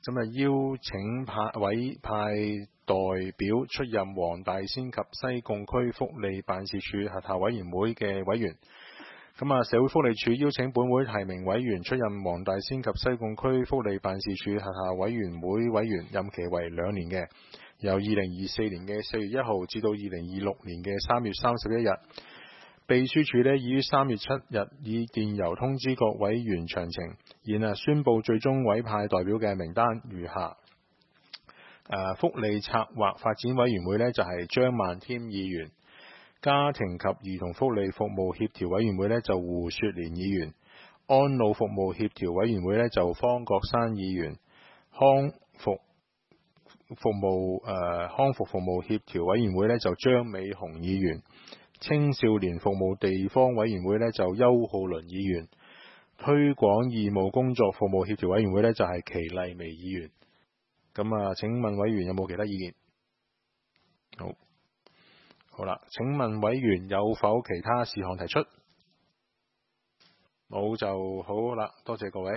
咁邀請委派代表出任黃大仙及西貢區福利辦事處轄下委員會嘅委員。社會福利署邀請本會提名委員出任黃大仙及西貢區福利辦事處轄下委員會委員，任期為2年嘅，由2024年嘅4月1號至到2026年嘅3月31日。秘書處已於3月7日以電郵通知各委員詳情，現宣布最終委派代表嘅名單如下。福利策劃發展委員會就係張萬添議員，家庭及兒童福利服務協調委員會就胡雪蓮議員，安老服務協調委員會就方國珊議員，康復服務協調委員會就張美雄議員，青少年服務地方委員會就邱浩倫議員，推廣義務工作服務協調委員會就係祁麗薇議員。請問委員有冇其他意見？好啦，請問委員有否其他事項提出？冇就好啦，多謝各位。